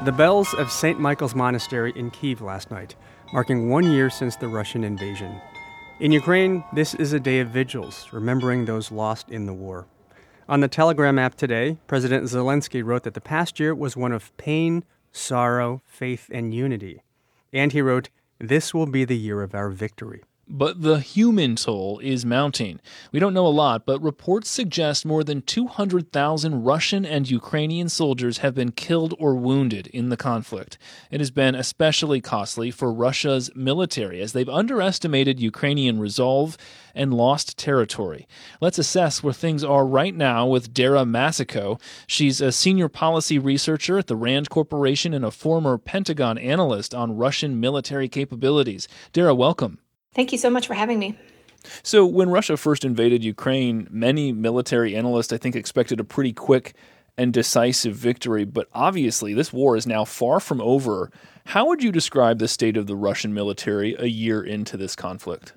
the bells of St. Michael's Monastery in Kyiv last night, marking 1 year since the Russian invasion. In Ukraine, this is a day of vigils, remembering those lost in the war. On the Telegram app today, President Zelensky wrote that the past year was one of pain, sorrow, faith, and unity. And he wrote, "This will be the year of our victory." But the human toll is mounting. We don't know a lot, but reports suggest more than 200,000 Russian and Ukrainian soldiers have been killed or wounded in the conflict. It has been especially costly for Russia's military as they've underestimated Ukrainian resolve and lost territory. Let's assess where things are right now with Dara Masako. She's a senior policy researcher at the RAND Corporation and a former Pentagon analyst on Russian military capabilities. Dara, welcome. Thank you so much for having me. So when Russia first invaded Ukraine, many military analysts, I think, expected a pretty quick and decisive victory. But obviously, this war is now far from over. How would you describe the state of the Russian military a year into this conflict?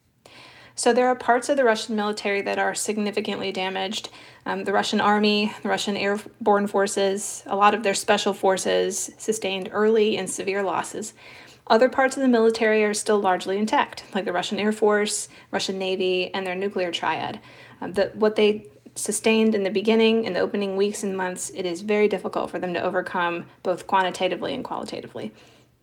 So there are parts of the Russian military that are significantly damaged. The Russian army, the Russian airborne forces, a lot of their special forces sustained early and severe losses. Other parts of the military are still largely intact, like the Russian Air Force, Russian Navy, and their nuclear triad. What they sustained in the beginning, in the opening weeks and months, it is very difficult for them to overcome both quantitatively and qualitatively.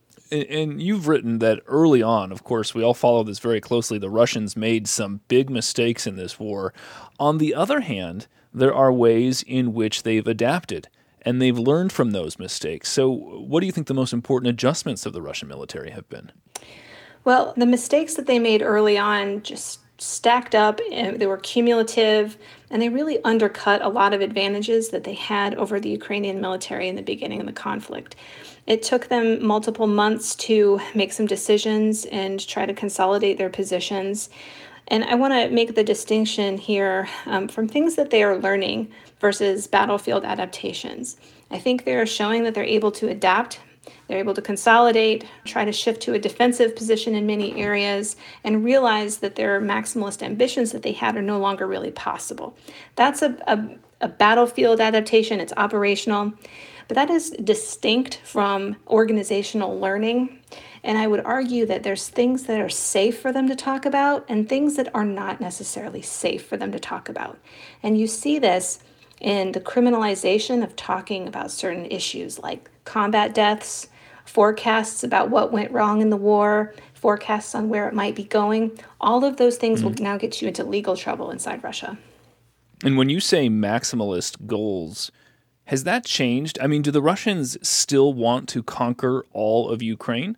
And you've written that early on, of course, we all follow this very closely, the Russians made some big mistakes in this war. On the other hand, there are ways in which they've adapted. And they've learned from those mistakes. So what do you think the most important adjustments of the Russian military have been? Well, the mistakes that they made early on just stacked up, and they were cumulative, and they really undercut a lot of advantages that they had over the Ukrainian military in the beginning of the conflict. It took them multiple months to make some decisions and try to consolidate their positions. And I want to make the distinction here from things that they are learning versus battlefield adaptations. I think they're showing that they're able to adapt, they're able to consolidate, try to shift to a defensive position in many areas, and realize that their maximalist ambitions that they had are no longer really possible. That's a battlefield adaptation, it's operational, but that is distinct from organizational learning. And I would argue that there's things that are safe for them to talk about and things that are not necessarily safe for them to talk about. And you see this in the criminalization of talking about certain issues like combat deaths, forecasts about what went wrong in the war, forecasts on where it might be going. All of those things will now get you into legal trouble inside Russia. And when you say maximalist goals, has that changed? I mean, do the Russians still want to conquer all of Ukraine?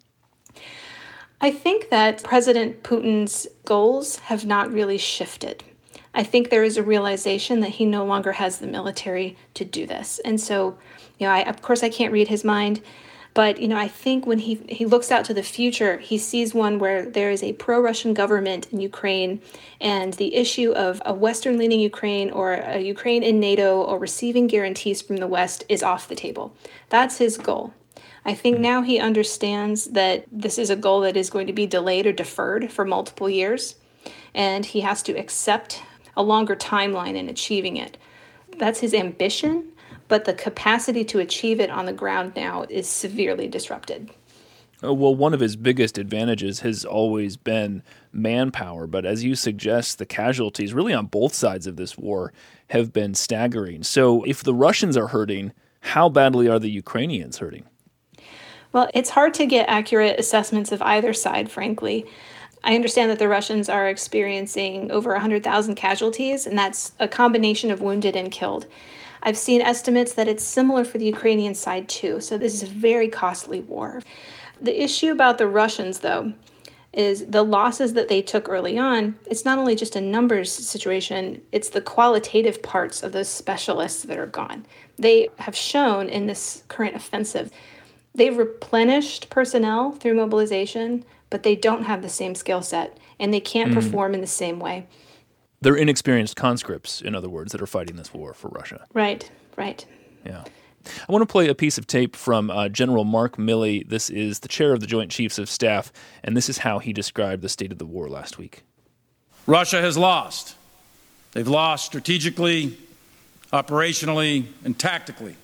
I think that President Putin's goals have not really shifted. I think there is a realization that he no longer has the military to do this. And so, of course I can't read his mind, but, I think when he looks out to the future, he sees one where there is a pro-Russian government in Ukraine, and the issue of a Western-leaning Ukraine or a Ukraine in NATO or receiving guarantees from the West is off the table. That's his goal. I think now he understands that this is a goal that is going to be delayed or deferred for multiple years, and he has to accept a longer timeline in achieving it. That's his ambition, but the capacity to achieve it on the ground now is severely disrupted. Well, one of his biggest advantages has always been manpower, but as you suggest, the casualties really on both sides of this war have been staggering. So if the Russians are hurting, how badly are the Ukrainians hurting? Well, it's hard to get accurate assessments of either side, frankly. I understand that the Russians are experiencing over 100,000 casualties, and that's a combination of wounded and killed. I've seen estimates that it's similar for the Ukrainian side, too, so this is a very costly war. The issue about the Russians, though, is the losses that they took early on. It's not only just a numbers situation, it's the qualitative parts of those specialists that are gone. They have shown in this current offensive, they've replenished personnel through mobilization, but they don't have the same skill set, and they can't perform in the same way. They're inexperienced conscripts, in other words, that are fighting this war for Russia. Right. Yeah. I want to play a piece of tape from General Mark Milley. This is the chair of the Joint Chiefs of Staff, and this is how he described the state of the war last week. Russia has lost. They've lost strategically, operationally, and tactically.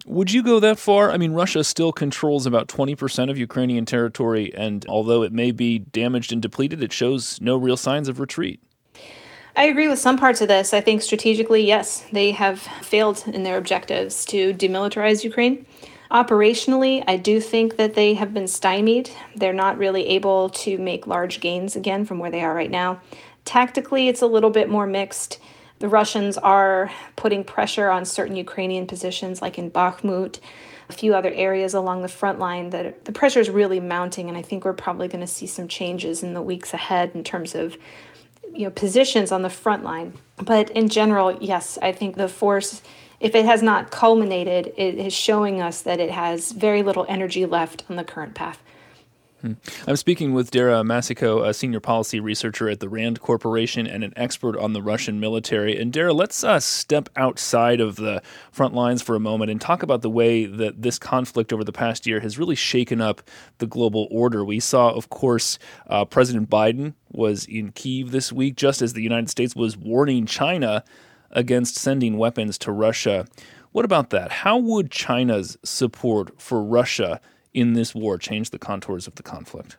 Would you go that far? I mean, Russia still controls about 20% of Ukrainian territory, and although it may be damaged and depleted, it shows no real signs of retreat. I agree with some parts of this. I think strategically, yes, they have failed in their objectives to demilitarize Ukraine. Operationally, I do think that they have been stymied. They're not really able to make large gains again from where they are right now. Tactically, it's a little bit more mixed. The Russians are putting pressure on certain Ukrainian positions, like in Bakhmut, a few other areas along the front line. That the pressure is really mounting, and I think we're probably going to see some changes in the weeks ahead in terms of positions on the front line. But in general, yes, I think the force, if it has not culminated, it is showing us that it has very little energy left on the current path. I'm speaking with Dara Masico, a senior policy researcher at the RAND Corporation and an expert on the Russian military. And Dara, let's step outside of the front lines for a moment and talk about the way that this conflict over the past year has really shaken up the global order. We saw, of course, President Biden was in Kyiv this week, just as the United States was warning China against sending weapons to Russia. What about that? How would China's support for Russia in this war change the contours of the conflict?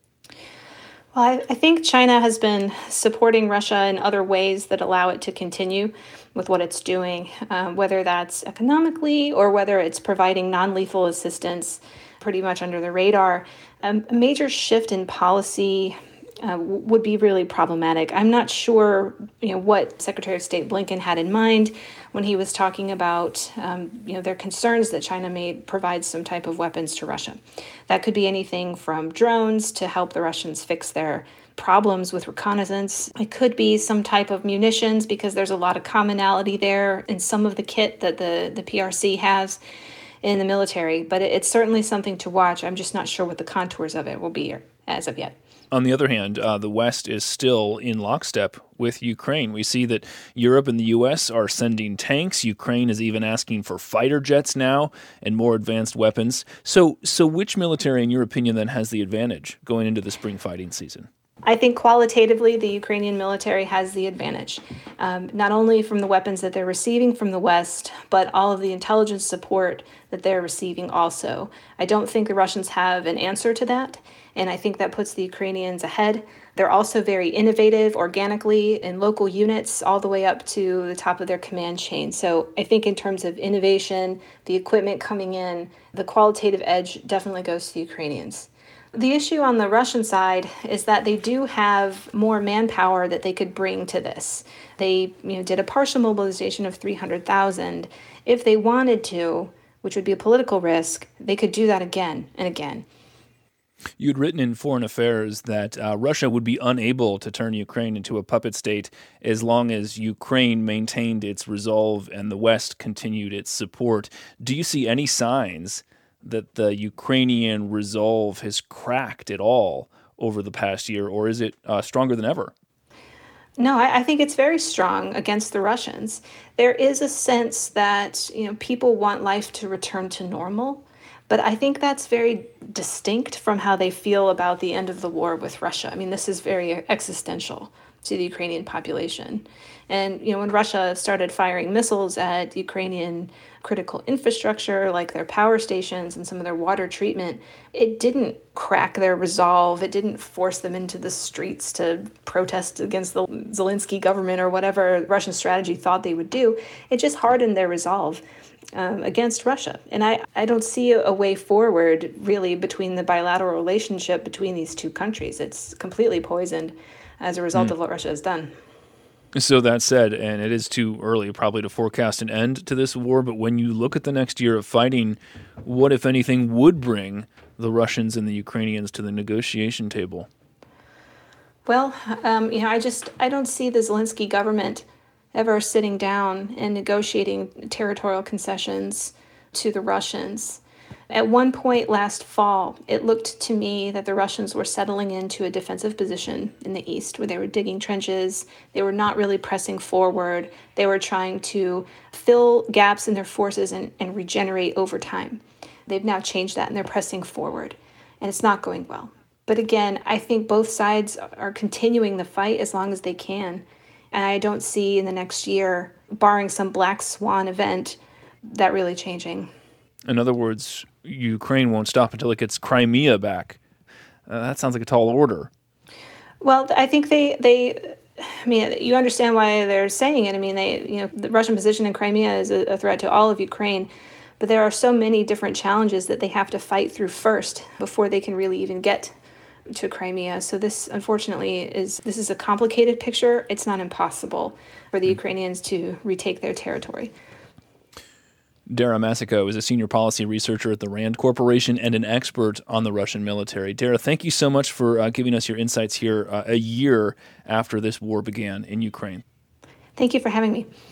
Well, I think China has been supporting Russia in other ways that allow it to continue with what it's doing, whether that's economically or whether it's providing non-lethal assistance pretty much under the radar. A major shift in policy would be really problematic. I'm not sure, what Secretary of State Blinken had in mind when he was talking about, their concerns that China may provide some type of weapons to Russia. That could be anything from drones to help the Russians fix their problems with reconnaissance. It could be some type of munitions because there's a lot of commonality there in some of the kit that the PRC has in the military. But it's certainly something to watch. I'm just not sure what the contours of it will be as of yet. On the other hand, the West is still in lockstep with Ukraine. We see that Europe and the U.S. are sending tanks. Ukraine is even asking for fighter jets now and more advanced weapons. So which military, in your opinion, then has the advantage going into the spring fighting season? I think qualitatively, the Ukrainian military has the advantage, not only from the weapons that they're receiving from the West, but all of the intelligence support that they're receiving also. I don't think the Russians have an answer to that, and I think that puts the Ukrainians ahead. They're also very innovative organically in local units all the way up to the top of their command chain. So I think in terms of innovation, the equipment coming in, the qualitative edge definitely goes to the Ukrainians. The issue on the Russian side is that they do have more manpower that they could bring to this. They did a partial mobilization of 300,000. If they wanted to, which would be a political risk, they could do that again and again. You'd written in Foreign Affairs that Russia would be unable to turn Ukraine into a puppet state as long as Ukraine maintained its resolve and the West continued its support. Do you see any signs that the Ukrainian resolve has cracked at all over the past year, or is it stronger than ever? No, I think it's very strong against the Russians. There is a sense that people want life to return to normal, but I think that's very distinct from how they feel about the end of the war with Russia. I mean, this is very existential to the Ukrainian population. And when Russia started firing missiles at Ukrainian critical infrastructure, like their power stations and some of their water treatment, it didn't crack their resolve. It didn't force them into the streets to protest against the Zelensky government or whatever Russian strategy thought they would do. It just hardened their resolve against Russia. And I don't see a way forward, really, between the bilateral relationship between these two countries. It's completely poisoned as a result of what Russia has done. So that said, and it is too early probably to forecast an end to this war, but when you look at the next year of fighting, what, if anything, would bring the Russians and the Ukrainians to the negotiation table? Well, I don't see the Zelensky government ever sitting down and negotiating territorial concessions to the Russians. At one point last fall, it looked to me that the Russians were settling into a defensive position in the east where they were digging trenches. They were not really pressing forward. They were trying to fill gaps in their forces and regenerate over time. They've now changed that and they're pressing forward, and it's not going well. But again, I think both sides are continuing the fight as long as they can. And I don't see in the next year, barring some black swan event, that really changing. In other words, Ukraine won't stop until it gets Crimea back. That sounds like a tall order. Well, I think I mean, you understand why they're saying it. I mean, the Russian position in Crimea is a threat to all of Ukraine, but there are so many different challenges that they have to fight through first before they can really even get to Crimea. So this, unfortunately, is a complicated picture. It's not impossible for the Ukrainians to retake their territory. Dara Masako is a senior policy researcher at the RAND Corporation and an expert on the Russian military. Dara, thank you so much for giving us your insights here a year after this war began in Ukraine. Thank you for having me.